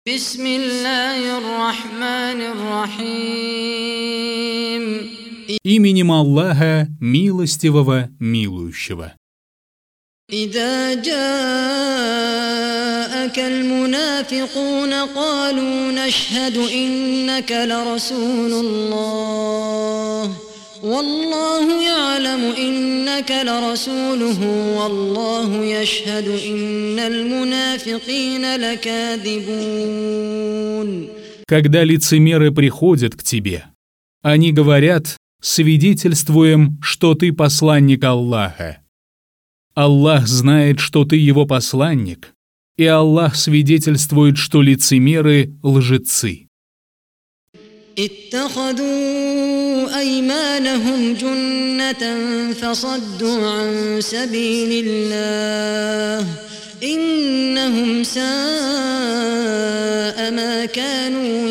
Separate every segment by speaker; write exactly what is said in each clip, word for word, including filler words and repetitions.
Speaker 1: بسم الله الرحمن الرحيم.
Speaker 2: Именем Аллаха, милостивого, милующего.
Speaker 1: إذا جاءك المنافقون قالوا نشهد إنك لرسول الله والله يعلم إنك لرسوله والله يشهد إن المنافقين لكاذبون.
Speaker 2: Когда лицемеры приходят к тебе, они говорят: свидетельствуем, что ты посланник Аллаха. Аллах знает, что ты его посланник, и Аллах свидетельствует, что лицемеры – лжецы.
Speaker 1: اتخذوا أيمانهم جنة فصدوا عن سبيل الله إنهم ساء ما كانوا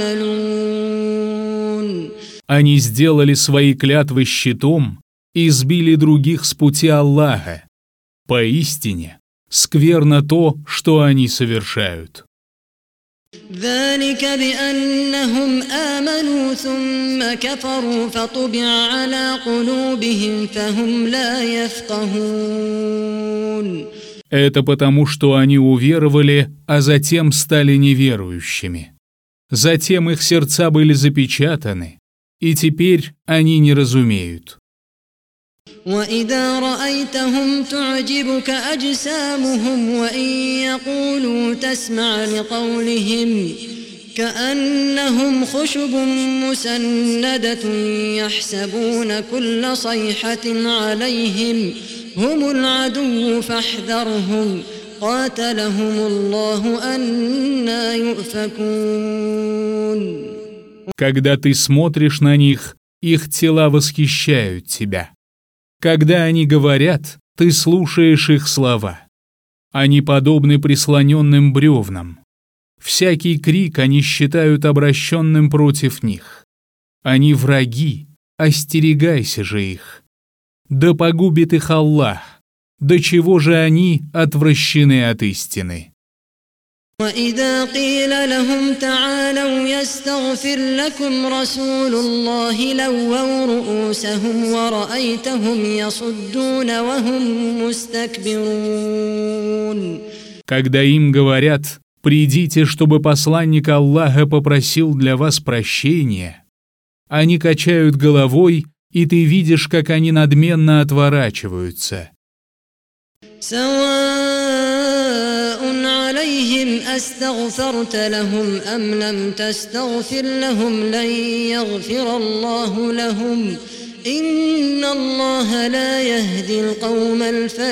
Speaker 1: يعملون.
Speaker 2: Они сделали свои клятвы щитом и сбили других с пути Аллаха. Поистине, скверно то, что они совершают.
Speaker 1: ذلك بأنهم آمنوا ثم كفروا فطبع على قلوبهم فهم لا يفقهون.
Speaker 2: Это потому, что они уверовали, а затем стали неверующими. Затем их сердца были запечатаны, и теперь они не разумеют.
Speaker 1: وإذا رأيتهم تعجبك أجسامهم وإن يقولوا تسمع لقولهم كأنهم خشب مسندة يحسبون كل صيحة عليهم هم العدو فاحذرهم قاتلهم الله أنى يؤفكون.
Speaker 2: Когда ты смотришь на них, их тела восхищают тебя. Когда они говорят, ты слушаешь их слова. Они подобны прислоненным бревнам. Всякий крик они считают обращенным против них. Они враги, остерегайся же их. Да погубит их Аллах, до чего же они отвращены от истины.
Speaker 1: وإذا قيل لهم تعالوا يستغفر لكم رسول الله لووا رؤوسهم ورأيتهم يصدون وهم مستكبرون.
Speaker 2: Когда им говорят: «Придите, чтобы посланник Аллаха попросил для вас прощения», они качают головой, и ты видишь, как они надменно отворачиваются.
Speaker 1: أستغفرت لهم أم لم تستغفر لهم لن يغفر الله لهم إن الله لا يهدي القوم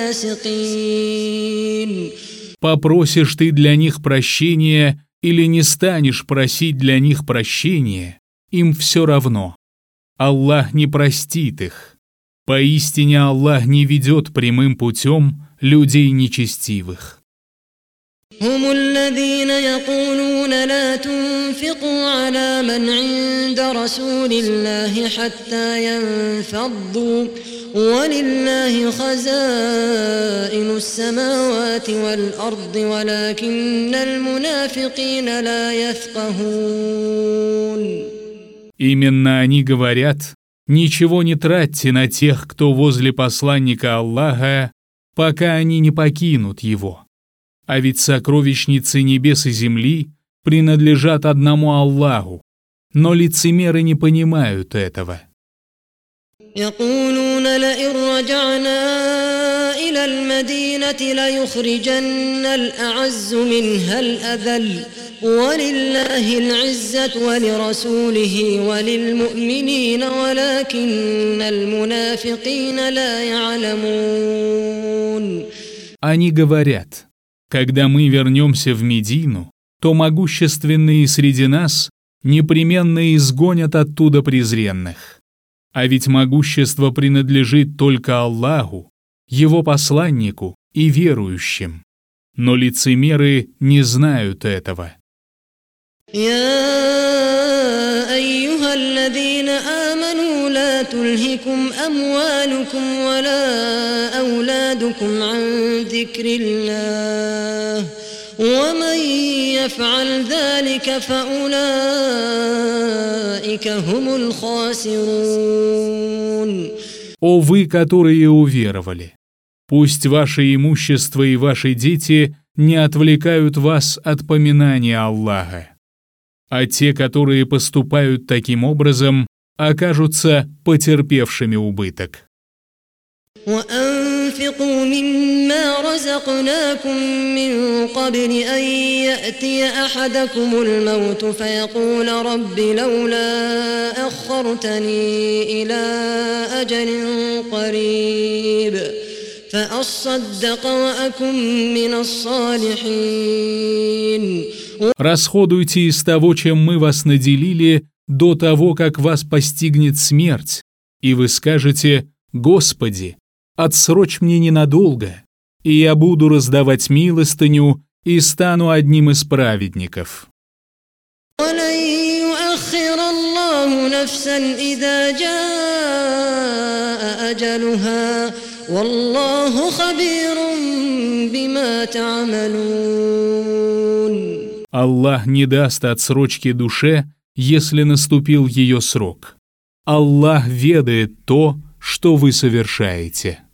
Speaker 1: الفاسقين.
Speaker 2: Попросишь ты для них прощения или не станешь просить для них прощения, им все равно. Аллах не простит их. Поистине Аллах не ведет прямым путем людей нечестивых.
Speaker 1: هم الذين يقولون لا تنفقوا على من عند رسول الله حتى ينفضوا ولله خزائن السماوات والأرض ولكن المنافقين لا يفقهون.
Speaker 2: Именно они говорят: ничего не тратьте на тех, кто возле посланника Аллаха, пока они не покинут его. А ведь сокровищницы небес и земли принадлежат одному Аллаху, но лицемеры не понимают этого.
Speaker 1: يقولون لئن رجعنا إلى المدينة ليخرجن الأعز منها الأذل ولله العزة ولرسوله وللمؤمنين ولكن المنافقين لا يعلمون.
Speaker 2: Они говорят: когда мы вернемся в Медину, то могущественные среди нас непременно изгонят оттуда презренных. А ведь могущество принадлежит только Аллаху, Его посланнику и верующим. Но лицемеры не знают этого.
Speaker 1: يا أيها الذين آمنوا لا تلهكم أموالكم ولا أولادكم عن ذكر الله ومن يفعل ذلك فأولئك هم الخاسرون.
Speaker 2: О вы, которые уверовали! Пусть ваше имущество и ваши дети не отвлекают вас от поминания Аллаха. А те, которые поступают таким образом, окажутся потерпевшими убыток.
Speaker 1: وأنفقوا مما رزقناكم من قبل أن يأتي أحدكم الموت فيقول رب لولا أخرتني إلى أجل قريب فأصدق وأكن من الصالحين.
Speaker 2: Расходуйте из того, чем мы вас наделили, до того, как вас постигнет смерть, и вы скажете: «Господи, отсрочь мне ненадолго, и я буду раздавать милостыню и стану одним из праведников». Аллах не даст отсрочки душе, если наступил ее срок. Аллах ведает то, что вы совершаете.